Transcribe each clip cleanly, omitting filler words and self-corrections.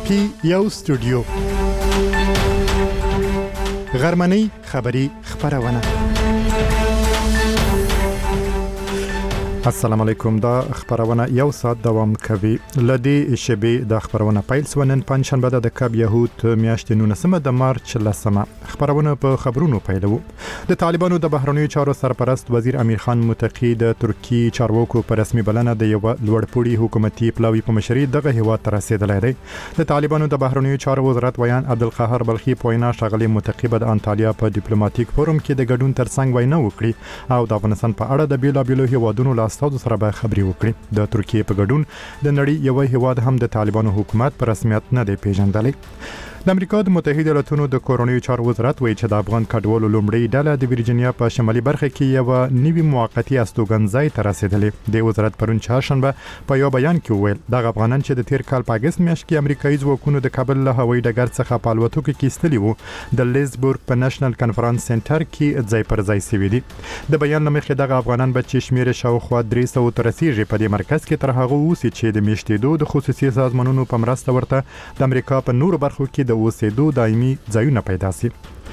پی یو سټوډیو غرمنۍ خبری خبرونه. السلام علیکم. دا خبرونه یو ساعت دوام کوي. لدی شبي د خبرونه پیل سونن پنځشنبه د کاب یهود میاشتې 19 د مارچ لسمه. خبرونه په خبرونو پیلو. د طالبانو د بهرنیو چارو سرپرست وزیر امیر خان متقی د ترکی چارواکو په رسمي بلنه د یو لوړپوړي حکومتي پلاوی په مشرۍ دغه هیواد ته رسیدلی دی. د طالبانو د بهرنیو چارو وزارت ویان عبدالقاهر بلخی په وینا ښاغلي متقی د انټالیا په ډیپلوماټیک فورم کې د ګډون ترڅنګ وینا وکړي او د افغانستان په اړه د بیلابیلو هیوادونو له استازو سره به خبري وکړي. د ترکیه په ګډون د نړۍ یو هیواد هم د طالبانو حکومت په رسمیت نه دی پیژندلی. د امریکا د متحده ایالاتونو د کورونیو چارو وزارت وایي چې د افغان کډوالو لومړی ډله د ورجینیا په شمالي برخه کې یو نوی موقتی استوګنځای ته رسیدلې. د وزارت پرون چهارشنبه په یو بیان کې وویل د افغانان چې د تیر کال په اگست میاشت کې امریکایي ځواکونو د کابل له هوایي ډګر څخه په الوتکو کې ایستلي وو د لیزبورګ په نېشنل کانفرنس سنټر کې ځای پر ځای شوي دي. د بیان لمخې دغه افغانان به چې شمیر شاوخوا 300 ته رسیږي په دې مرکز کې تر هغه اوسي چې د میشتېدو د خصوصي سازمانونو په مرسته ورته د امریکا په نورو برخو کې د اوسېدو دایمي ځایونه پیدا شي.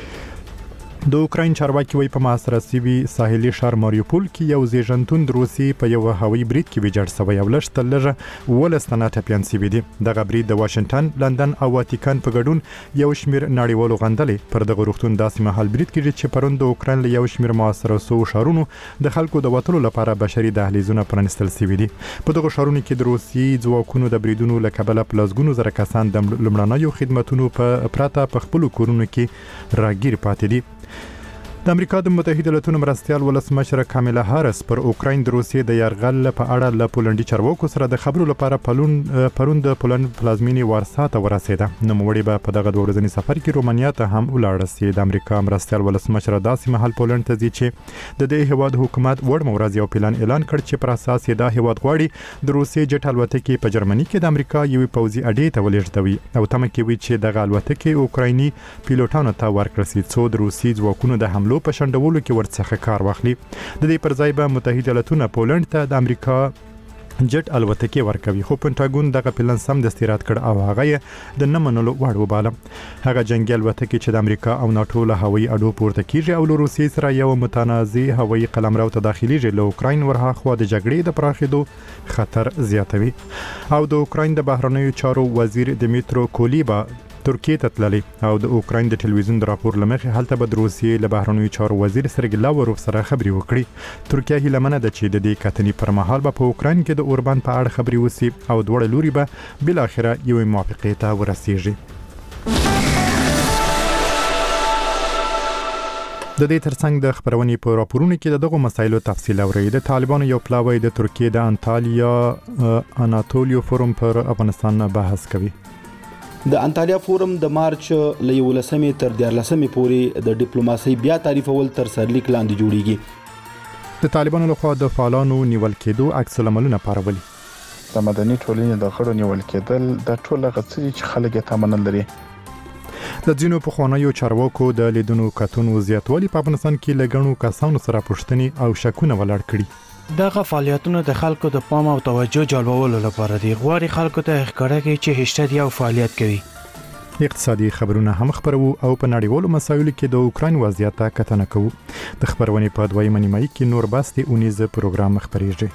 د اوکراین چارواکي وایي په محاصره شوي ساحلي ښار ماریوپول کې یو زیږنتون د روسیې په یو هوایي برید کې ویجاړ شوی او لږ تر لږه 12 تنه ټپیان شوي دي. دغه برید د واشنګټن، لندن او واتیکان په ګډون یو شمیر نړیوالو غندلې پر دغه روغتون داسې مهال برید کېږي چې پرون د اوکراین له یو شمیر محاصره شوو ښارونو د خلکو د وتلو لپاره بشري دهلیزونه پرانیستل شوي دي. په دغه ښارونو کې د روسیې ځواکونو د بریدونو له کبله په لسګونو زره کسان د لومړنیو خدماتونو په پرته په خپلو کورونو کې راګیر پاتې دي. د امریکا د متحده ایالاتونو مرستیال ولسمشر کاملا هارس پر اوکراین د روسیې د یرغل په اړه له پولنډي چارواکو سره د خبرو لپاره پرون د پولند پلازمینې وارسا ته ورسېده. نوموړي به په دغه 2 ورځني سفر کې رومانیا ته هم ولاړ شي. د امریکا مرستیال ولسمشر داسې مهال پولند ته ځي چې د دې هیواد حکومت وړ ورځ یو پلان اعلان کړ چې پر اساس یې دا هیواد غواړي د روسیې جټ الوتکې په جرمني کې د امریکا یو پوځي اډې ته ولېږدوي او تمه کوي چې دغه الوتکې اوکرایني پیلوټانو ته ورکړل شي څو د روسي ځواکونو د حملو په شندولو کې ورڅخه کار واخلي. د دې پر ځای به متحده ایالاتونه پولند ته د امریکا جټ الوتکې ورکوي، خو پنټاګون دغه پلان سم دستورات کړ او هغه د نه منلو وړ وباله. هغه جنگي الوتکې چې د امریکا او ناتو له هوایي اډو پورته کیږي او له روسیې سره یو متنازع هوایي قلمرو ته داخليږي له اوکراین ورهاخوا د جګړې د پراخېدو خطر زیاتوي. او د اوکراین د بهرنیو چارو وزیر دمیترو کولیبا ترکیه ته تللی او د اوکراین د ټلویزیون د راپور لمخې هلته به د روسیې له بهرنیو چارو وزیر سرګی لاوروف سره خبري وکړي. ترکیه هیله منه ده چې د دې کتنې پر مهال به په اوکراین کې د اوربان په اړه خبري وسی او دوړ لوري به بل اخره یو موافقه ته ورسیږي. د دې ترڅنګ د خبرونې په راپورونو کې د دغه مسایلو تفصیل اوري. د طالبانو یو پلاوی د ترکیه د انټالیا اناتولیو فورم پر افغانستان بحث کوي. د انټالیا فورم د مارچ له 11 تر 14 پورې د ډیپلوماسي بیا تعریفول تر سرلیک لاندې جوړیږي. د طالبانو لخوا د فعالانو نیول کېدو عکس العملونه پارولي. د مدني ټولنې د غړو نیول کېدل د ټول غڅري چې خلک یې تمنل لري. د ځینو پخوانیو چارواکو د لیدونو کتونو زیاتوالی په افغانستان کې لګڼو کسانو سره پوښتنې او شکونه ولاړ کړي. دغه فعالیتونه د خلکو د پام او توجه جلبولو لپاره دي. غواړي خلکو ته ښکاره کړي چې هشته یو فعالیت کوي. اقتصادي خبرونه هم خبرو او په نړیوالو مسایلو کې د اوکراین وضعیت ته کتنه کوو. د خبرونې په دویمه نیمه کې نور بس د اونیز پروګرام خبريږي.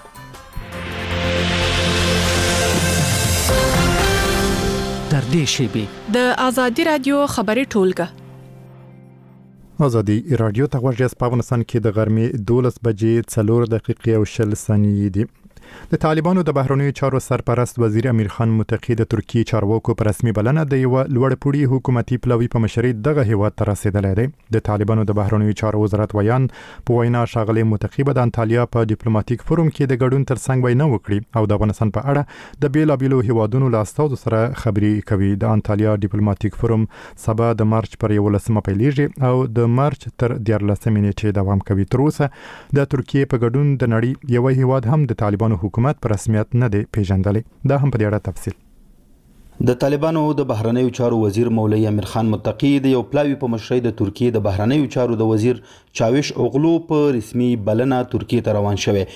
تر دې شی د ازادي رادیو خبري ټولګه ازادي رادیو ته ورجس په افغانستان کې د غرمې 12 بجې 4 دقیقې او 60 ثانیې دي. د طالبانو د بهرنیو چارو سرپرست وزیر امیر خان متقی د ترکی چارواکو په رسمي بلنه د یو لوړپوړي حکومتي پلاوی په مشرۍ دغه هیواد ته رسیدلی دی. د طالبانو د بهرنیو چارو وزارت ویان په وینا ښاغلي متقی د انټالیا په ډیپلوماټیک فورم کې د ګډون ترڅنګ وینا وکړي او د افغانستان په اړه د بیلابیلو هیوادونو له استازو سره خبري کوي. د انټالیا ډیپلوماټیک فورم سبا د مارچ پر 11 پیلېږي او د مارچ تر 14 نیټې دوام کوي. تر اوسه د ترکیه په ګډون د نړۍ یو هیواد هم د طالبانو حکومت پر رسمیت نه دی پیژندلی. دا هم په دې اړه تفصیل. د طالبانو د بهرنیو چارو وزیر مولوی امیر خان متقی د یو پلاوی په مشرۍ د ترکیه د بهرنیو چارو د وزیر چاوش اوغلو په رسمي بلنه ترکیه ته روان شوی.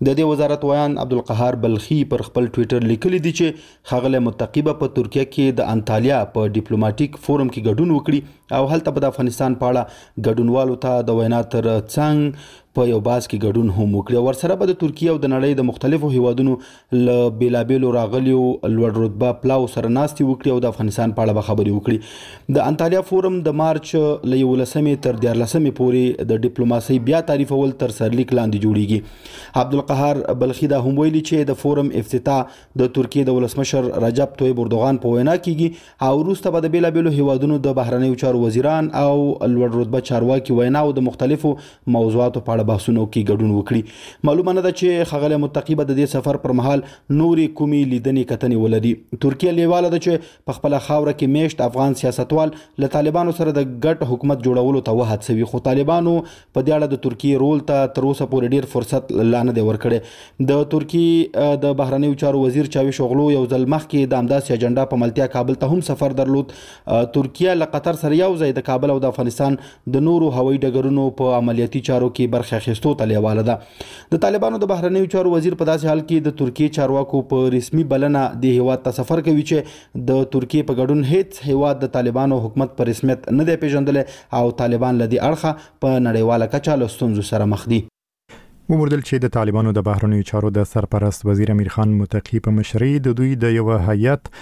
د دې وزارت ویان عبدالقهار بلخي پر خپل ټوئیټر لیکلي دي چې ښاغلی متقی په ترکیه کې د انطالیا په ډیپلوماټیک فورم کې ګډون وکړي او هلته به د افغانستان په اړه ګډونوالو ته د وینا تر څنګ په یو باز کې ګډون هم وکړي. ورسره به د ترکیه او د نړۍ د مختلفو هیوادونو له بیلابیلو راغلیو لوړ رتبه پلاو سره ناستې وکړي او د افغانستان په اړه به خبرې وکړي. د انطالیا فورم د مارچ له 11 تر 14 پورې د ډیپلوماسۍ بیا تعریفول تر سرلیک لاندې جوړیږي. عبدالقهار بلخي دا هم ویلي چې د فورم افتتاح د ترکیه د ولسمشر رجب طیب اردوغان په وینا کیږي او وروسته به د بیلابیلو هیوادونو د بهرنیو چارو وزیران او لوړ رتبه چارواکي وینا او د مختلفو موضوعاتو په بحثونو کې ګډون وکړي. معلومه نه ده چې ښاغلی متقی به د دې سفر پر مهال نورې کومې لیدنې کتنې ولري. ترکیه لیواله ده چې په خپله خاوره کې میشت افغان سیاستوال له طالبانو سره د ګډ حکومت جوړولو ته وهڅوي، خو طالبانو په دې اړه د ترکیې رول ته تر اوسه پورې ډیر فرصت لا نه دی ورکړی. د ترکیې د بهرنیو چارو وزیر چاوش اوغلو یو ځل مخکې د همداسې اجنډا په ملتیا کابل ته هم سفر درلود. ترکیه له قطر سره یو ځای د کابل او د افغانستان د نورو هوایي ډګرونو په عملیاتي چارو کې برخه اخیستو ته لیواله ده. د طالبانو د بهرنیو چارو وزیر په داسې حال کې د ترکیې چارواکو په رسمي بلنه د هیواد ته سفر کوي چې د ترکیې په ګډون هیڅ هیواد د طالبانو حکومت په رسمیت نه دی پیژندلی او طالبان له دې اړخه په نړیواله کچه له ستونزو سره مخ دي. وموندل چې د طالبانو د بهرنیو چارو د سرپرست وزیر امیر خان متقی په مشرۍ د دوی د یو هیئت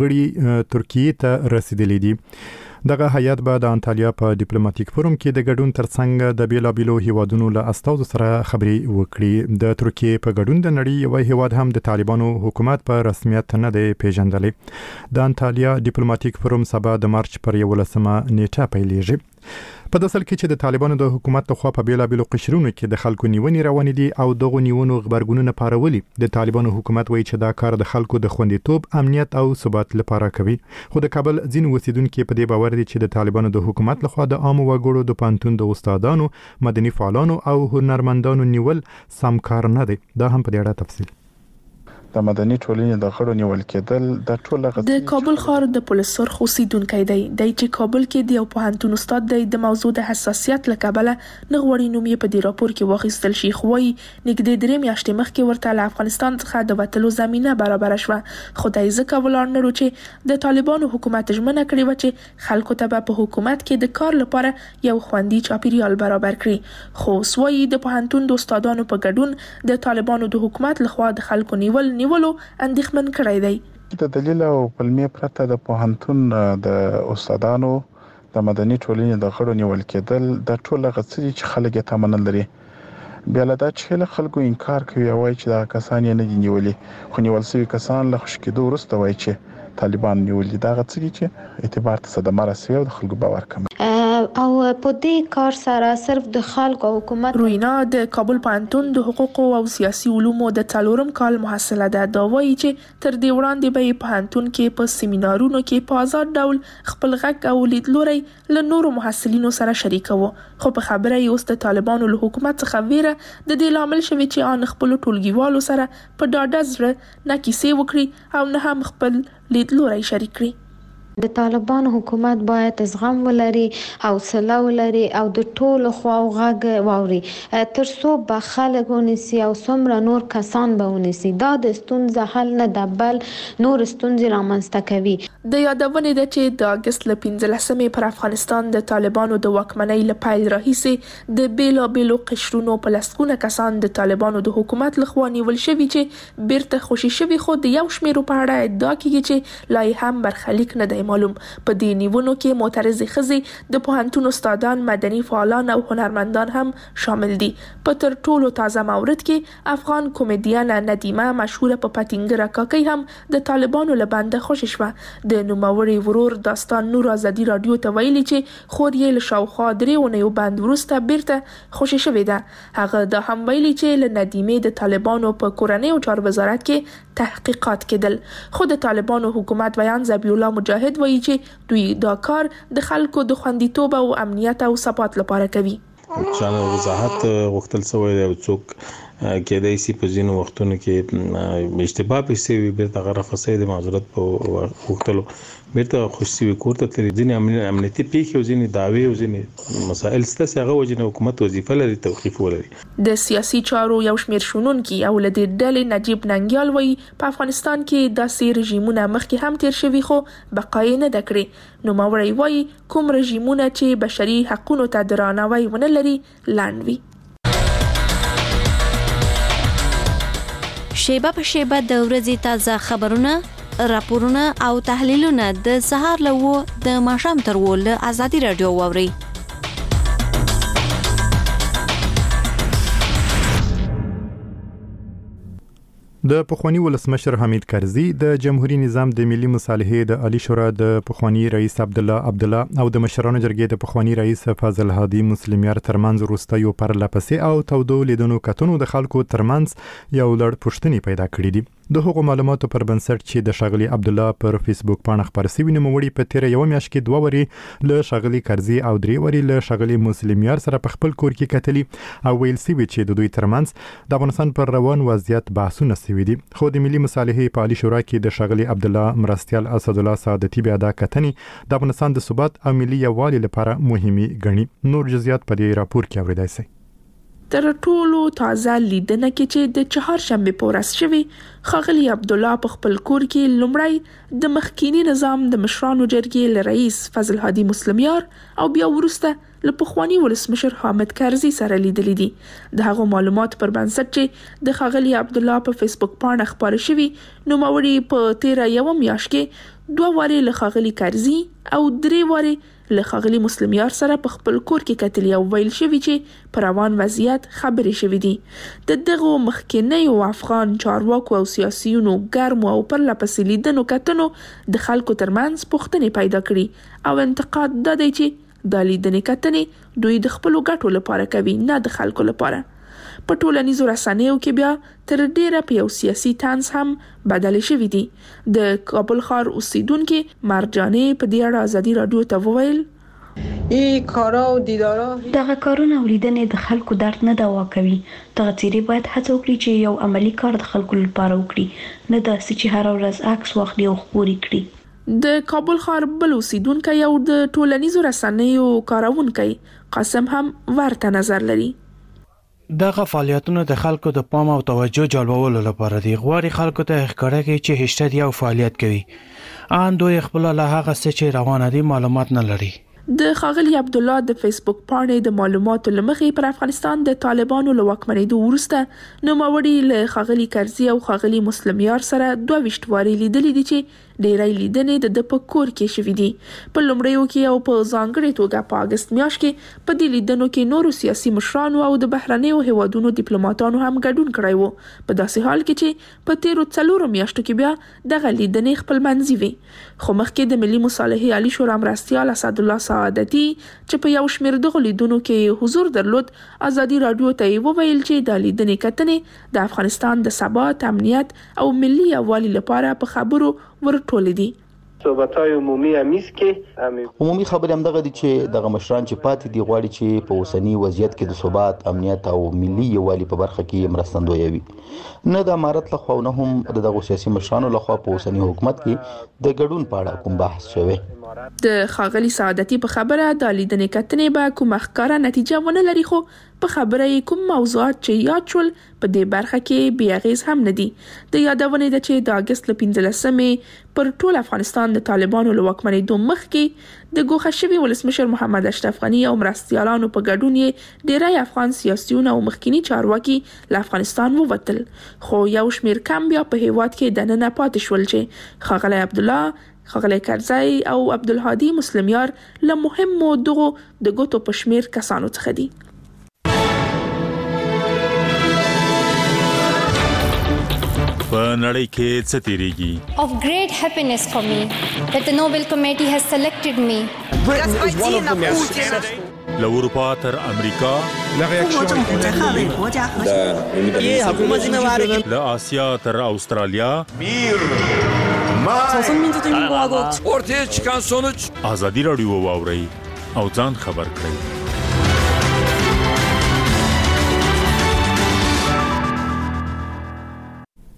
غړي ترکیې ته رسیدلی دي. دغه هیئت به د انطالیا په ډیپلوماټیک فورم کې د ګډون ترڅنګ د بیلابیلو هیوادونو له استازو سره خبرې وکړي. د ترکیې په ګډون د نړۍ یو هیواد هم د طالبانو حکومت په رسمیت نه دی پیژندلی. د انطالیا ډیپلوماټیک فورم سبا د مارچ پر 11 نیټه پیلیږي. په داسل کې چې د طالبانو د حکومت لخوا په بیلابیلو قشرونو کې د خلکو نیونې روانې دي او دغه نیونو غبرګونونه پارولي. د طالبانو حکومت وایي چې دا کار د خلکو د خوندیتوب، امنیت او ثبات لپاره کوي. خو د کابل ځینې اوسیدونکو په دې باور دي چې د طالبانو د حکومت لخوا د عامو وګړو د پانتون د استادانو، مدني فعالانو او هنرمندانو نیول سم کار نه دی. دا هم په دې اړه تفصیل د مدني ټولنې د غړو نیول کېدل د ټوله د کابل ښار د پولیس سرخ اوسیدونکی دی چې کابل کې د یو پوهنتون استاد دی. د موضوع د حساسیت له کبله نه غواړي نوم یې په دې راپور کې واخیستل شي، خو وایي نږدې 3 میاشتې مخکې ورته له افغانستان څخه د وتلو زمینه برابره شوه، خو دی ځکه ولاړ نه چې د طالبانو حکومت ژمنه کړې وه چې خلکو ته به په حکومت کې د کار لپاره یو خوندي چاپیریال برابر کړي. خو وایي د پوهنتون د استادانو په ګډون د طالبانو د حکومت لخوا د خلکو نیولو اندېښمن کړی دی. د دلیل او پلمې پرته د پوهنتون د استادانو د مدني ټولنې د غړو نیول کېدل د ټوله غڅري چې خلک یې تمنل لري. بیا له دا چې له خلکو انکار کوي او چې دا کسان یې نه دي نیولي، خو نیول شوي کسان له خوش کېدو وروسته وایي چې طالبان نیولي. دا غڅري چې اعتبار ته صدمه رسوي او د خلکو باور کموي. او په دې کار سره صرف د خلکو او حکومت روینا د کابل پوهنتون د حقوقو او سیاسي علومو د 4 کال محصله ده. دا وایي چې تر دې وړاندې به یې پوهنتون کې په سیمینارونو کې په آزاد ډول خپل غږ او لیدلوری له نورو محصلینو سره شریکوه، خو په خبره یې اوس د طالبانو له حکومت څخه ویره د دې لامل شوی چې ان خپل ټولګیوالو سره په ډاډه زړه نه کیسې وکړي او نه هم خپل لیدلوری شریک کړي. د طالبانو حکومت باید زغم ولري، حوصله ولري او د ټولو خواو غږ واوري تر څو به خلک ونیسي او څومره نور کسان به ونیسي. دا د ستونزې حل نه ده بل نور ستونزې رامنځته کوي. د یادونې ده چې د اګست له 15 پر افغانستان د طالبانو د واکمنۍ له پیل راهیسې د بیلابیلو قشرونو په لسګونه کسان د طالبانو د حکومت لخوا نیول شوي چې بیرته خوشي شوي، خو د یو شمیرو په اړه ادعا کیږي چې لا یې هم برخلیک نه دی معلوم. په دې نیونو کې معترضې ښځې، د پوهنتون استادان، مدني فعالان او هنرمندان هم شامل دي. په تر ټولو تازه مورد کې افغان کمیډین ندیمه مشهوره په پتینګره کاکۍ هم د طالبانو له بنده خوشي شوه. د نوموړي ورور داستان نور آزادي رادیو ته ویلي چې خور یې له شاوخوا 3 اونیو بند وروسته بیرته خوشي شوې ده. هغه دا هم ویلي چې له ندیمې د طالبانو په کورنۍ او چارو وزارت کې تحقیقات کېدل، خو د طالبانو حکومت ویان ذبیح الله مجاهد وایي چې دوی دا کار د خلکو د خوندیتوب او امنیت او ثبات لپاره کوي. چانه وضاحت غوښتل شوی دی او څوک کېدای شي په ځینو وختونو کې اشتباه پېښ وي بیرته غرفه سي د معذرت په وختلو بیرته خوشي کورته ترې ځینې امنیتي پیښې او ځینې دعوی او ځینې مسائل ستاسو هغه وجنه حکومت وظیفه لري توقيف ولري د سیاسي چارو یو شمېر شنونکي او لدې ډلې نجیب ننګیال وایي په افغانستان کې داسې رژیمونه مخکې هم تیر شوي خو بقای نه ده کړې. نوموړی وایي کوم رژیمونه چې بشري حقونو ته درناوی ونه لري لاندې وي. شیبه په شیبه د ورځې تازه خبرونه، راپورونه او تحلیلونه د سهار له 9 د ماښام تر 10 له ازادي رادیو واوري. د پخوانی ولسمشر حمید کرزي د جمهوریت نظام د ملي مصالحې د عالی شورا د پخوانی رئیس عبد الله او د مشرانو جرګې د پخوانی رئیس فاضل هادي مسلمیار ترمنځ وروستیو پرلپسې او تودو لیدونو کتنو د خلکو ترمنځ یو لړ پوښتنې پیدا کړې دي. د هغو معلوماتو پر بنسټ چې د شاغلي عبد الله پر فیسبوک باندې خبر شوی نوموړي په تیر یو میاشت کې 2 وري له شاغلي کرزي او 3 وري له شاغلي مسلمیار سره په خپل کور کې کتلی او ویل سی چې د دوی ترمنځ د افغانستان پر روان وضعیت بحثونه شوي دي. خو د ملي مصالحې په عالی شورا کې د شاغلي عبد الله مرستيال اسد الله سعادتي بیا دا کتنې د افغانستان د ثبات او ملي یووالي لپاره مهمي ګڼي. نور جزئیات په دې راپور کې اوریدای شئ. تر ټولو تازه لیدنه کې چې د چهارشنبه په ورځ شوی خاغلی عبد الله په خپل کور کې لومړی د مخکینی نظام د مشرانو جرګې له رئیس فاضل هادي مسلمیار او بیا ورسته له پخوانی ولسمشر حامد کرزي سره لیدل دي. د هغو معلومات پر بنسټ چې د خاغلی عبد الله په فیسبوک باندې خبري شوی نوموړي په 13 میاشت کې 2 واره له خاغلی کرزي او 3 واره له خاغلی مسلمیار سره په خپل کور کې کتلی او ویل شوی چې پر روان وضعیت خبرې شوی دي. د دغه مخکینیو افغان چارواکو او سیاسيونو ګرمو او پر لپسې لیدنو کتنو د خلکو ترمنځ پوښتنې پیدا کړي او انتقاد د دی چې د لیدنې کتنې دوی د خپل ګټو لپاره کوي نه د خلکو لپاره. په ټولنیزو رسنیو کې بیا تر ډیره په یو سیاسي طنز هم بدل شوی دي. د کابل ښار اوسیدونکو مرجانې په دې اړه ازادي رادیو ته وویل ای کارا او دیدارا دغه کارونه ولیدنې د خلکو درد نه دوا کوي. دغه چیرې باید هڅه وکړي چې یو عملی کار د خلکو لپاره وکړي نه دا چې هر ورځ عکس واخلي او خبري کړي. د کابل ښار بل اوسیدونکو یو د ټولنیزو رسنیو کارونکو قاسم هم ورته نظر لري. دغه فعالیتونه د خلکو د پام او توجه جلبولو لپاره دي. غواړي خلکو ته ښکاره کړي چې هشته یو فعالیت کوي. ان دوی خپل له هغه څه چې روانه دي معلومات نه لري. د خاغلی عبد الله د فیسبوک باندې د معلوماتو لمخې پر افغانستان د طالبانو له واکمنېدو وروسته نوموړي له خاغلی کرزي او خاغلی مسلمیار سره 22 واري لیدلې دي چې ډېرای لیدنې د پکور کې شوې دي. په لومړیو کې او په ځانګړي توګه په اگست میاشت کې په دې لیدنو کې نورو سیاسي مشرانو او د بهرنیو هیوادونو ډیپلوماټانو هم ګډون کړی وو. په داسې حال کې چې په تیرو 4 میاشتو کې بیا دغه لیدنې خپل منځي وي. خو مخکې د ملي مصالحې عالی شورا مرستيال اسد الله سعادتي چې په یو شمېر دغه لیدونو کې حضور درلود ازادي رادیو ته وویل چې د لیدنې کتنې د افغانستان د ثبات، امنیت او ملي یووالي لپاره په خبرو ورټول دي. صحبت‌های عمومی امیز کې عمومي خبرې هم دغه دي چې دغه مشران چې پاتې دي غواړي چې په اوسنی وضعیت کې د ثبات، امنیت او ملي یووالي په برخه کې مرستندوی وي. نه د امارت لخوا نه هم دغه سیاسي مشرانو لخوا په اوسنی حکومت کې د ګډون په اړه کوم بحث شوی. د خاغلی سعادتي په خبره د لیدنې کتنې به کوم ښکارا نتیجه ونه لري خو په خبره کوم موضوعات چې یاد شول په دې برخه کې بیا غیز هم نه دي. د یادونه ده چې د اگست 15 پر ټول افغانستان د طالبانو له واکمنېدو مخکې د ګوښه شوي ولسمشر محمد اشرف غني او مرستيالانو په ګډون یې ډېری افغان سیاسيون او مخکینی چارواکي له افغانستان ووتل. خو یو شمېر کم بیا په هیواد کې دننه پاتې شول چې خاغلی عبد الله، خاغلی کرزي او عبدالهادي مسلمیار له مهمو دغو د ګوتو په شمېر کسانو څخه دي. په نړۍ کې څه تیریږي؟ Of great happiness for me that the Nobel Committee has selected me. له اروپا تر امریکا، له آسیا تر استرالیا، ortaya çıkan sonuç ازادي رادیو واوري او ځان خبر کړئ.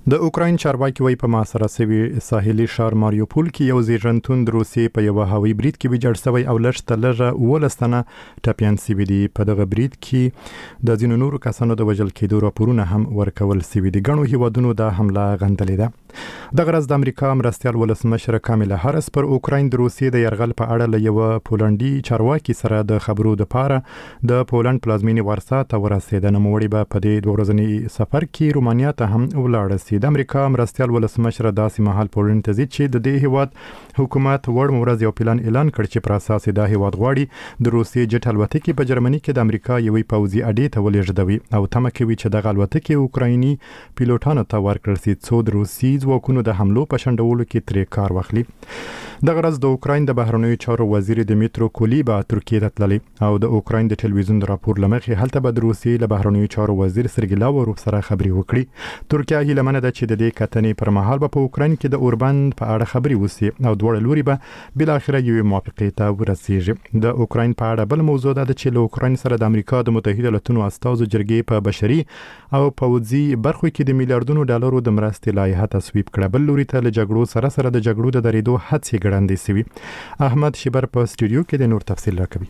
د اوکراین چارواکي وایي په محاصره شوي ساحلي ښار ماریوپول کې یو زیږنتون د روسیې په یوه هوایي برید کې ویجاړ شوی او لږ تر لږه 12 تنه ټپیان شوي دي. په دغه برید کې د ځینو نورو کسانو د وژل کېدو راپورونه هم ورکول شوي دي. ګڼو هیوادونو دا حمله غندلې ده. دغه ورځ د امریکا مرستیال ولسمشر کاملا هارس پر اوکراین د روسیې د یرغل په اړه له یو پولنډي چارواکي سره د خبرو لپاره د پولند پلازمینې وارسا ته ورسېده. نوموړي به په دې 2 ورځني سفر کې رومانیا ته هم ولاړ شي. د امریکا مرستیال ولسمشر داسې مهال پولند ته ځي چې د دې هیواد حکومت وړ ورځ یو پلان اعلان کړ چې پر اساس دا هیواد غواړي د روسیې جټ الوتکې په جرمني کې د امریکا یوې پوځي اډې ته ولېږدوي او تمه کوي چې دغه الوتکې اوکرایني پیلوټانو ته ورکړل شي څو د روسي ځواکونو د حملو په شنډولو کې ترې کار واخلي. دغه ورځ د اوکراین د بهرنیو چارو وزیر دمیترو کولیبا ترکیې ته تللی او د اوکراین د ټلویزیون راپور لمخې هلته به د روسیې له بهرنیو چارو وزیر سرګی لاوروف سره خبرې وکړي. ترکیه هیله منه ده چې د دې کتنې پر مهال به په اوکراین کې د اوربند په اړه خبرې وشي او دواړه لوري به بل اخره یو موافقه ته ورسیږي. د اوکراین په اړه بل موضوع ده چې له اوکراین سره د امریکا د متحده ایالاتونو استازو جرګې په بشري او پوځي برخو کې د میلیارډونو ډالرو د مرستې لایحه تصویب کړه. بل لوري ته له جګړو سره د جګړو د درېدو هڅې ګړندې شوي. احمد شیبر په استودیو کې د نور تفصیل راکوي.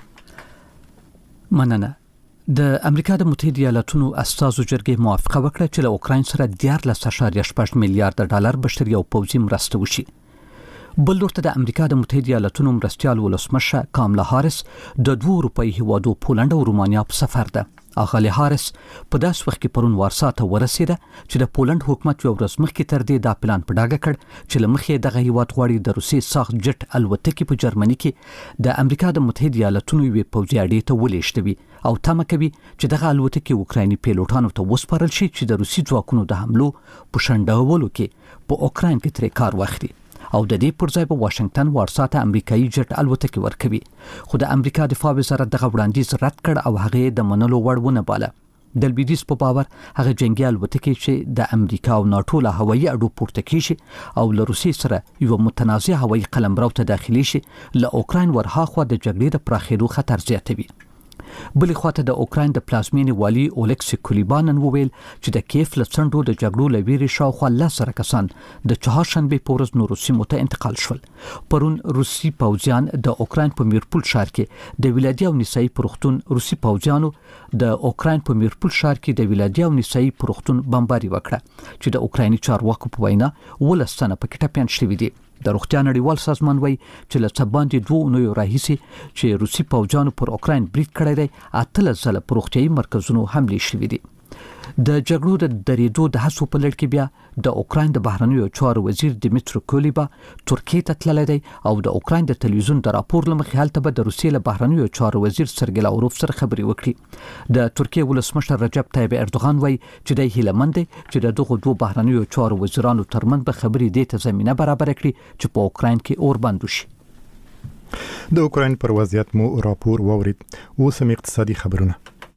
مننه. د امریکا د متحده ایالاتونو استازو جرګې موافقه وکړه چې له اوکراین سره 14.6 میلیارډ ډالر بشري او پوځي مرسته وشي. بل لورته د امریکا د متحده ایالاتونو مرستیال ولسمشر کاملا هارس د 2 اروپایي هیوادو پولند او رومانیا په سفر ده. اغلی هارس په داس وخت کې پرون وارسا ته ورسېده چې د پولند حکومت یو ورځ مخکې تر دې دا پلان په ډاګه کړ چې لمخې دغه هیواد غواړي د روسي ساخت جټ الوتکې په جرمني کې د امریکا د متحده ایالاتونو یوې پوځي اډې ته ولېږدوي او تمه کوي چې دغه الوتکې اوکرایني پیلوټانو ته وسپارل شي چې د روسي ځواکونو د حملو په شنډولو کې په اوکراین کې ترې کار واخلي او د دې پر ځای په واشنگټن وارسا ته امریکایي جټ الوتکې ورکوي. خو د امریکا دفاع وزارت دغه وړاندیز رد کړ او هغه د منلو وړ ونه باله. د لویدیځ په باور هغه جنگي الوتکې چې د امریکا او ناتو له هوایي اډو پورته کیږي او له روسیې سره یو متنازع هوایي قلمرو ته داخلي شي له اوکراین ورهاخوا د جګړې د پراخېدو خطر زیاتوي. بلې خواته د اوکراین د پلازمینې والي اولکسی کولیبانن وویل چې د کیف له څنډو د جګړو له ویرې شاوخوا 10 کسان د چهارشنبې په ورځ نورو سیمو ته انتقال شول. پرون روسي پوځیان د اوکراین په میرپول ښار کې د ولادي او نسایي پروختون روسي پوځیانو د اوکراین په میرپول ښار کې د ولادي او نسایي پروختون بمباري وکړه چې د اوکرایني چارواکو په وینا 12 تنه پکې ټپیان شوي دي. د روغتیا نړیوال سازمان وایي چې له څه باندې 2 اونیو راهیسې چې روسي پوځیانو پر اوکراین برید کړی دی 18 ځله پر روغتیايي مرکزونو حملې شوې دي. د جګړو د درېدو د هڅو په لړ کې بیا د اوکراین د بهرنیو چارو وزیر دمیترو کولیبا ترکیې ته تللی دی او د اوکراین د ټلویزیون د راپور له مخې هلته به د روسیې له بهرنیو چارو وزیر سرګی لاوروف سره خبرې وکړي. د ترکیې ولسمشر رجب طیب اردوغان وایي چې دی هیلهمند دی چې د دغو 2 بهرنیو چارو وزیرانو ترمنځ به خبرې دې ته زمینه برابر کړي چې په اوکراین کې اور بند وشي. د اوکراین پر وضعیت مو راپور واورید. اوس هم اقتصادي خبرونه.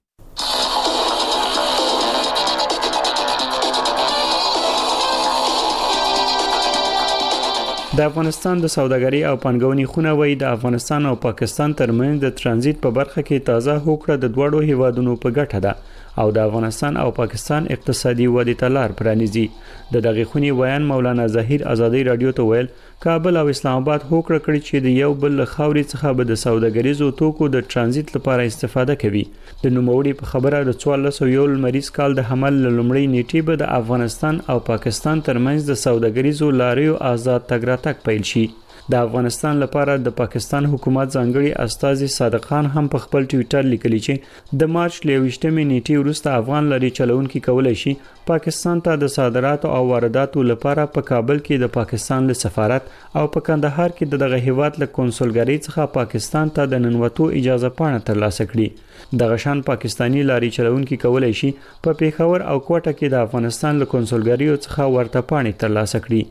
د افغانستان د سوداګرۍ او پانګونې خونه وایي د افغانستان او پاکستان ترمنځ د ترانزیت په برخه کې تازه هوکړه د دوړو هیوادونو په ګټه ده او د افغانستان او پاکستان اقتصادي ودې ته لار پرانیزي. د دغه خونې ویان مولانا ظهیر آزادۍ رادیو ته ویل کابل او اسلام آباد هوکړه کړې چې د یو بل خاورې څخه به د سوداګریزو توکو د ترانزیت لپاره استفاده کوي. د نوموړي په خبره د 1401 مریض کال د حمل لومړی نیټې به د افغانستان او پاکستان ترمنځ د سوداګریزو لاریو آزاد تګ راتګ پیل شي. د افغانستان لپاره د پاکستان حکومت ځانګړي استازي صادق خان هم په خپل ټوئیټر لیکلي چې د مارچ 21 نیټې وروسته افغان لاري چلونکي کولای شي پاکستان ته د صادراتو او وارداتو لپاره په کابل کې د پاکستان له سفارت او په کندهار کې دغه هیواد له کنسولګری څخه پاکستان ته د ننوتو اجازه پاڼه ترلاسه کړي. دغه شان پاکستانی لاري چلونکي کولای شي په پیښور او کوټه کې د افغانستان له کنسولګریو څخه ورته پاڼې ترلاسه کړي.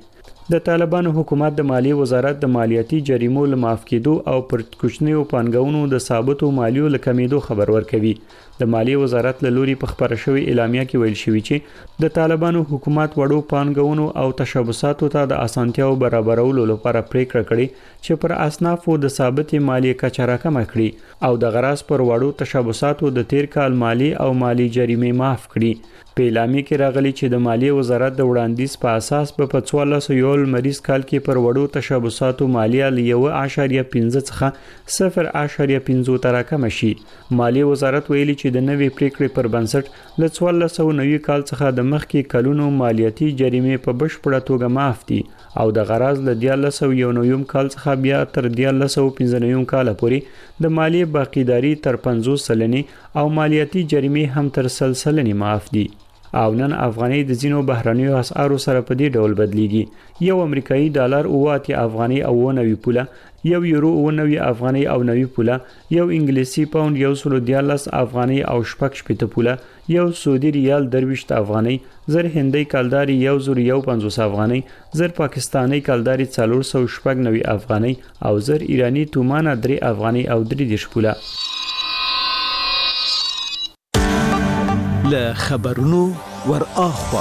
د طالبانو حکومت د مالیې وزارت د مالیاتي جریمو له معاف کېدو او پر کوچنیو پانګونو د ثابتو مالیو له کمیدو خبر ورکوي. د مالیې وزارت له لوري په خبره شوی اعلامیه کې ویل شوی چې د طالبانو حکومت وړو پانګونو او تشبثاتو ته د اسانتیاو برابرولو لپاره پریکړه کړې چې پر اصنافو د ثابت مالیې کچه راکمه کړي او د غراس پر وړو تشبثاتو د تیر کال مالی او مالی جریمې معاف کړي. په اعلامیه کې راغلي چې د مالیې وزارت د وړاندیز په اساس په 1400 مریض کال کې پر وړو تشبثاتو مالیه ل 1.5 څخه 0.5 ته راکمه شي. مالیې وزارت ویلي چې د نوې پریکړې پر بنسټ له 1490 کال څخه د مخکې کلونو مالیاتي جریمې په بشپړه توګه معاف دي او د غراز له 1990 کال څخه بیا تر 1995 کال پورې د مالیې باقیداری تر 50 سلنې او مالیاتي جریمې هم تر 100 سلنې معاف دي. او نن افغاني د زینو بهرنیو اسعارو سره په دې ډول بدلیږي. یو امریکایي ډالر 9 افغاني او 9 پوله، یو یورو 9 افغاني او 9 پوله، یو انګلیسي پاوند 114 افغاني او 6 پوله، یو سعودي ریال 23 افغاني، زر هندۍ کلداري 150 افغاني، زر پاکستاني کلداري 490 افغاني او زر ایرانی تومانه 3 افغاني او 3 پوله. له خبرونو ور اخوا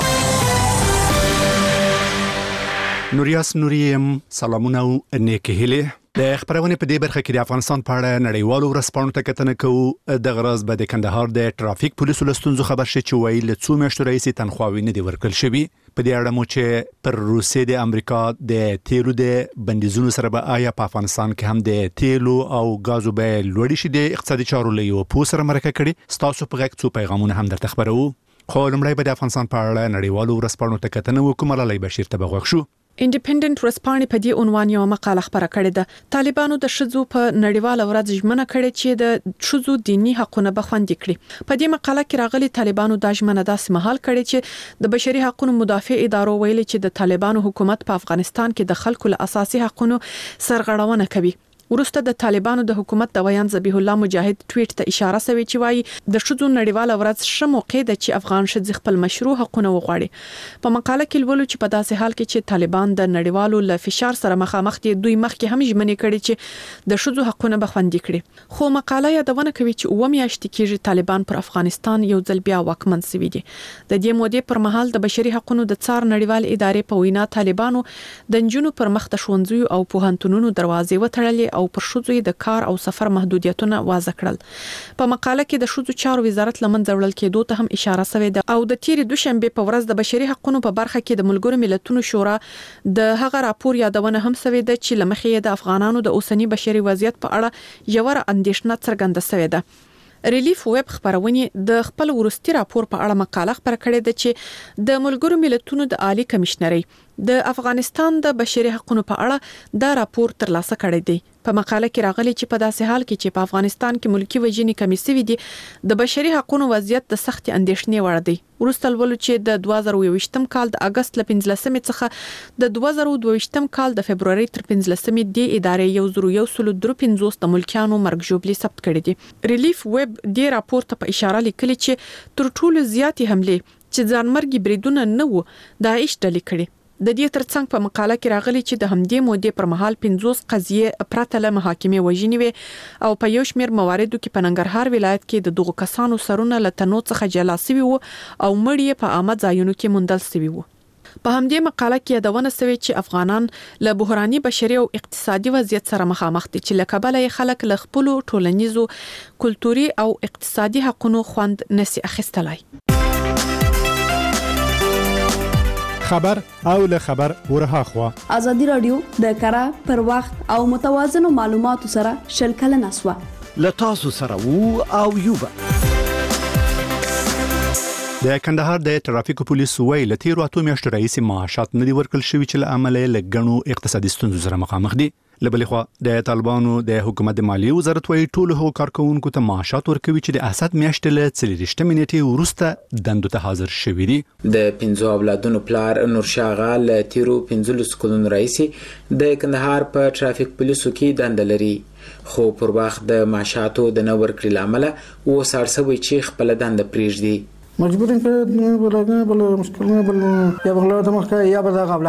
نوریاس نوریم سلامونه او نیکه هیله. د خبرونه په دې برخه کې د افغانستان په اړه نړیوالو ورسپانو ته کتنه کوو. د غراز به د کندهار د ټرافیک پولیسو لستونزو خبر شي چې وایي له څو میاشتو راځي تنخواوي نه دی ورکړل شوی. په دې اړه مو چې پر روسیې د امریکا د تیلو د بندیزونو سره به آیا په افغانستان کې هم د تیلو او غازو به لوړ شي د اقتصادي چارو له یو پوه سره مرکه کړي. ستاسو په غږ څو پیغامونه هم درته خبرو. خو لمړی به د افغانستان په اړه نړیوالو ورسپانو ته کتنه وکړو. ملالۍ بشیر ته بغوښ شو. انډیپندنت ورسپانې په دې عنوان یو مقاله خبره کړې ده. طالبانو د شذو په نړیواله ورځ ژمنه کړې چې د شذو دینی حقونه به خوندي کړي. په دې مقاله کې راغلي طالبانو د ژمنه داسې مهال کړې چې د بشري حقوقو مدافع ادارو ویلي چې د طالبانو حکومت په افغانستان کې د خلکو له اساسي حقوقو سرغړونه کوي. ورسته د طالبانو د حکومت د ویان ذبیح الله مجاهد ټویټ ته اشاره شوی چې وایي د شذو نړیواله ورځ شمو قید چې افغان ښځې خپل مشروع حقوقونه وغواړي. په مقاله کې ولولو چې په داسې حال کې چې طالبان د نړیوالو له فشار سره مخامخ دي، دوی مخکې هم ژمنې کړې چې د شذو حقوقونه به خوندي کړي. خو مقاله یادونه کوي چې 9 میاشتې کېږي طالبان پر افغانستان یو ځل بیا واکمن شوي دي. د دې مودې پر مهال د بشري حقوقو د څار نړیوال ادارې په وینا طالبانو د جنونو پر مخ د ښوونځیو او پوهنتونونو دروازې وتړلې او پر شذو د کار او سفر محدودیتونه واضح کړل. په مقاله کې د شذو چارو وزارت لمنځه وړل کېدو ته هم اشاره شوې ده او د تیرې دوشنبه په ورځ د بشري حقوقو په برخه کې د ملګرو ملتونو شورا د هغه راپور یادونه هم شوې ده چې لمخې د افغانانو د اوسنی بشري وضعیت په اړه یو اندېښنه څرګنده شوې ده. ریلیف ویب خبرونه د خپل ورستي راپور په اړه مقاله خبر کړې ده چې د ملګرو ملتونو د عالی کمشنري د افغانستان د بشري حقوقو په اړه دا راپور ترلاسه کړی دی. په مقاله کې راغلي چې په داسې حال کې چې په افغانستان کې ملکی وجنې کمی سوي دي، د بشري حقوقو وضعیت د سخت اندېښنې وړ دی. ورسته ولول چې د 2023م کال د اگست ل 15 څخه د 2022م کال د فبرवरी تر 15 د ادارې 1.153 د ملکیانو مرګ ژوبلې ثبت کړې دي. ریلیف ویب د راپور ته په اشاره لیکلي چې تر ټولو زیاتې حمله چې ځانمرګي بریدونه نه وو داعش ډلې کړې. د دې ترڅنګ په مقاله کې راغلي چې د همدې مودې پر مهال 50 قضیې پرته له محاکمې وژنې وي او په یو شمېر مواردو کې په ننګرهار ولایت کې د دغو کسانو سرونه له تنو څخه جلا شوي وو او مړی په عامه ځایونو کې موندل شوي وو. په همدې مقاله کې یادونه شوې چې افغانان له بحراني بشري او اقتصادي وضعیت سره مخامخ دي چې له کبله خلک له خپل ټولنیزو، کلتوري او اقتصادي حقوقو خوند نشي اخیستلای. خبر او له خبر ورها خوا ازادي رادیو د کارا پر وخت او متوازن معلوماتو سره شلکل نسوه لتاسو سره وو او یوبا. د کندهار د ټرافیک پولیسو ویل تیرو 8 میاشتو راځي معاشات نه دی ورکړل شوی چې عمل له غنو اقتصادي ستونزو سره مخامخ دي. لبلخوا د طالبانو د حکومت د مالیې وزارت وایي ټول هغو کارکونکو ته معاشات ورکوي چې د اسد میاشتې له 30 منټې وروسته دندو ته حاضر شوي دي. د 5 اولادونو پلار نورشاه غا له تیرو 15 کلونو راځي د کندهار په ټرافیک پولیسو کې دند لري، خو پر وخت د معاشاتو د نور کړل عمله و سارسوي چې خپل دند پریږدي. مجبوریم که بل مشکل بل یا بغلا دماغ که یا بذار قبل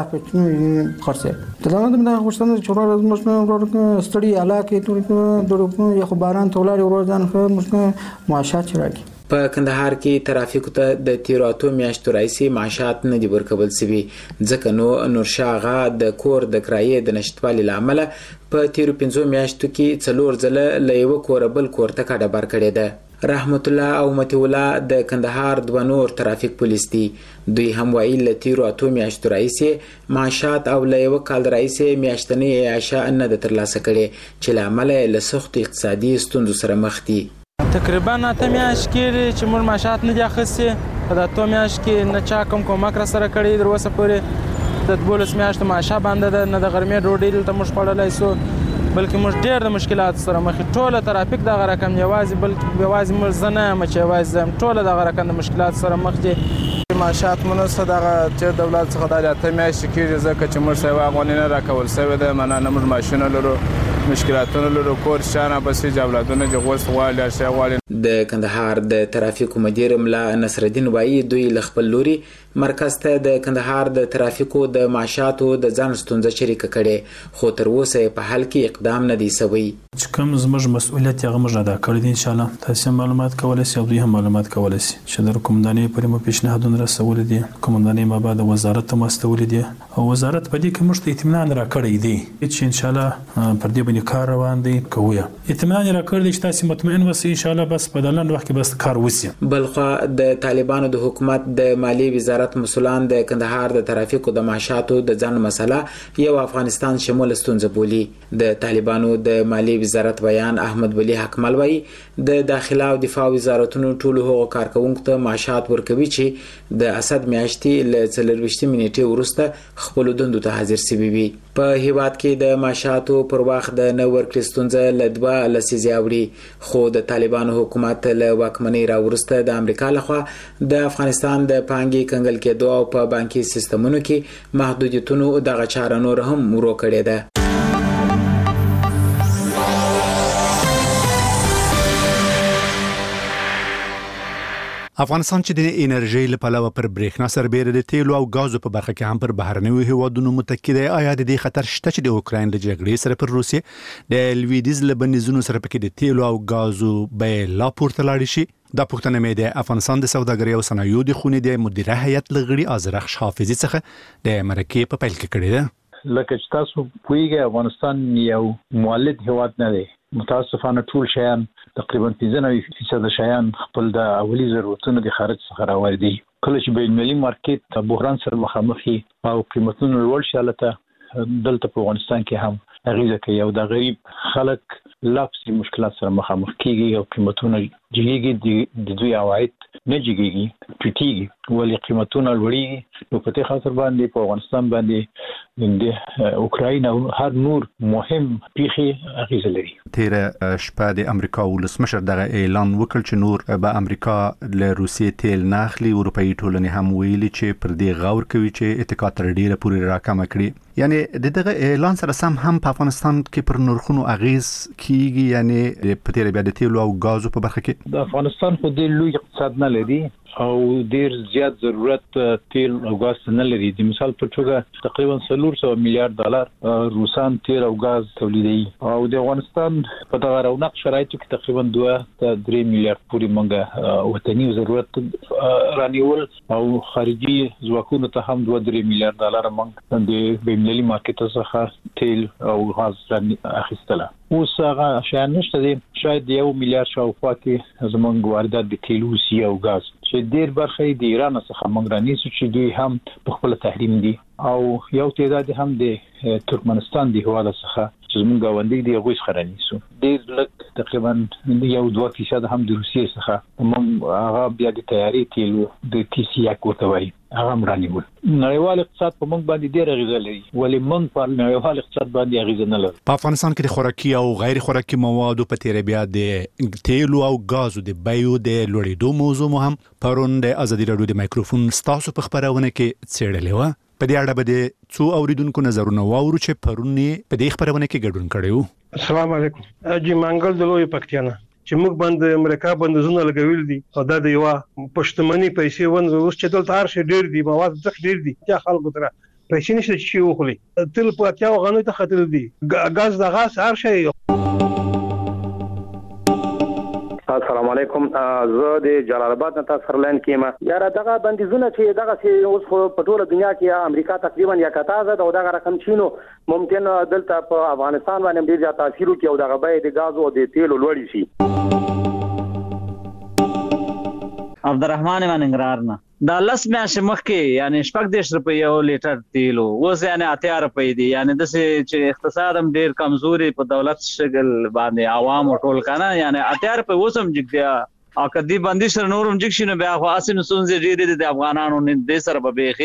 پچ خرسه تلانه دم خوشتن چورا از مشکل رو استری علاقه تو درو یا خو باران تولاري ورځان خو مشکل معاشات چرګي په کندهار کې ترافیکو ته د تیراتو میاشتو راځي معاشات نه دي ورکول سوي ځکه نو نورشاغه د کور د کرایې د نشټوالي لامل په تیرو 5 میاشتو کې څلور ځله له یو کور بل کور ته کډه بار کړې ده. رحمت الله او متي الله د کندهار د نور ترافیک پولیس دي. دوی هم وایي له تیرو 8 میاشتو راځي معاشات او له یو کال راځي میاشتنی عاشه نه د ترلاسه کړي چې لامل له سخت اقتصادي ستونزو سره مخ دي. تقریبا 8 میاشت کې چې موږ معاشات نه دي اخیستي په 8 میاشت کې نه چا کوم را سره کړی در اوسه پورې د 12 میاشتو معاشه باندې ده نه د غرمې ډوډۍ دلته موږ خوړلی سو بلکې موږ ډېر د مشکلات سره مخ ټوله ترافیک دغه رقم یوازې بلکې یوازې موږ زه نه یم چې یوازې ټوله دغه رقم د مشکلات سره مخ دي. معاشات مونږ څخه دغه چې دولت څخه د 8 میاشتې کېږي ځکه چې موږ سوی افغانۍ نه راکول سوې ده معنا نه موږ ماشینونه لرو مشکلاتونه لرو کور شانه بسې جولادونه چې غوښ غواړي ارشیا غواړي. د کندهار د ترافیکو مدیر ملا نصرالدین وایي دوی ل خپل لوري مرکز ته د کندهار د ترافیکو د معاشاتو د ځان ستونزه شریک کړي خو تر اوسه په حل کې اقدام نه دی سوی. چې کوم زموږ مسؤلیت هغه موږ ادا کړی دي ان شاء الله تاسو معلومات کولای شئ او دوی هم معلومات کولای شي چې د کومندانې پر مو پیشنهادونه رسول دي کومندانې ما بعد وزارت ته مستول دي او وزارت په دې کې موږ ته اطمینان راکړی دی چې ان شاء الله پر دې باندې کار روان دی کوی اطمینان راکړی چې تاسو مطمئن اوسئ ان شاء الله بس په دلند وخت کې بس کار وسی. بلخو د طالبانو د حکومت د مالی وزارت مسولان د کندهار د ترافیکو د معاشاتو د ځان مسله یو افغانستان شمول ستونزه بولی. د طالبانو د مالی وزارت بیان احمد ولی حکمل وای د داخله او دفاع وزارتونو ټول هغو کارکونکو ته معاشات ورکوي چې د اسد میاشتې ل 24 منټې وروسته خپل دندو ته حاضر سوي وي. په هیواد کې د معاشاتو پر وخت د نو ورکړې ستونزه لدوا لسیزه اوړي خو د طالبانو حکومت له واکمنۍ را وروسته د امریکا لخوا د افغانستان د پانګې کنګل کېدو او په بانکي سیستمونو کې محدودیتونو دغه چاره نور هم ورو کړې ده. افغانستان چې د انرژي لپاره پر برېښنا سربېره د تیلو او غازو په برخه کې هم پر بهرنیو هیوادونو متکی دی. آیا د دې خطر شته چې د اوکراین د جګړې سره پر روسیې د لویدیز لبنیزونو سره پکې د تیلو او غازو به لا پورته لاړ شي؟ دا پوښتنه مې د افغانستان د سوداګرۍ او صنایعو د خونې د مدیره هیئت لغړي ازرخ حافظي څخه د مرکې په پیل کې کړې ده. لکه چې تاسو پوهیږئ افغانستان یو مولد هیواد نه دی. متاسفانه ټول شیان تقریبا 95% شیان خپل د اولی ضرورتونو د خارج څخه راوړي. کله چې بین المللي مارکیټ بحران سره مخامخ او قیمتونه لوړ شي البته دلته په افغانستان کې هم اغیزه کوي او د غریب خلک لافسي مشکلات سره مخامخ کیږي او قیمتونه جګیږي د دوی عواید نه جګیږي ټیټیږي ولې قیمتونه لوړیږي نو په دې خاطر باندې په افغانستان باندې د اوکراین او هر نور مهم پیخي اغیزه لري. تیر شپه د امریکا ولسمشر دغه اعلان وکړ چې نور به امریکا له روسیې تیل نه اخلي. اروپאי ټولنې هم ویلي چې پر دې غور کوي چې اتکا تر ډیره پورې راکمه کړي. یعنی دغه اعلان سره سم هم په افغانستان کې پر نرخونو اغیز کیږي یعنی په تیر بیا د تیلو او غازو په برخه کې د افغانستان خو د لوی اقتصاد نه لري او ډیر زیات ضرورت تیل او غاز نه لري. د مثال په توګه تقریبا 300 میلیارډ ډالر روسان تیل او غاز تولیدوي او د افغانستان په دغه رونق شرایطو کې تقریبا 2-3 میلیارډ پورې منګه وطني ضرورت رانیول او خارجي ځواکونو ته هم 2-3 میلیارډ ډالر منګ د بین‌المللي مارکیټ څخه تیل او غاز اخیستله. اوس هغه شایان نشته دي شاید 1 میلیارډ شاوخوا کې زمونږ واردات د تیل او غاز چې ډیر برخه د ایران څخه موږ رانیسو چې دوی هم په خپل تحریم دي او یو تعداد هم د ترکمنستان د هواد څخه چې موږ غونډې دی غوښ خرانیسو ډیر لږ تقریبا 1-2% هم د روسیې څخه موږ هغه بیا د تیاری تیل د تی سی یا کوتوي هغه مرانیول. نړیوال اقتصاد په موږ باندې ډیر اغیزه لري ولې موږ په نړیوال اقتصاد باندې اغیزه نه لرو. په افغانستان کې د خوراکي او غیر خوراکي موادو په تیر بیا د تیلو او غازو د بیو د لوړېدو موضوع هم پرون د ازادي راډیو د مایکروفون ستاسو په خبرونه کې څېړلې و. په دې اړه به د څو اوریدونکو نظرونه واورو چې پرون په دې خبرونه کې ګډون کړي وو. السلام علیکم. جی منګل د لوی پکتیانا چې موږ باندې امریکا بندیزونه لګوي دي او دا د یو پښتمنۍ پیسې ونه اوس چې دلته هر شي ډیر دي مواد ځکه ډیر دي چې خلکو تر پیسې نشته چې وخوري تل په اتیا غنوي ته خطر دي غاز د غاز هر شي. السلام علیکم زه د جلال آباد نه تاسو سره کېم یاره دغه بندیزونه چې دغه اوس په ټوله دنیا کې امریکا تقریبا یا کتازه دا دغه رقم چینو ممکن دلته په افغانستان باندې ډیر زیات تاثیر وکړي او دغه به د غاز او د تیلو لوړی شي. عبدالرحمن مننګرار نه دا لس میاشتې مخکې یعنی 14 روپۍ یو لیټر تیل اوس یعنی 80 روپۍ دي یعنی د چې اقتصاد هم ډیر کمزوري په دولت شګل باندې عوام ټول کنه یعنی 80 روپۍ اوس هم جګ او کدی باندې سره نورم جګ شنو بیا خو اسنه سونځي ډیر دي د افغانانو نه د سره به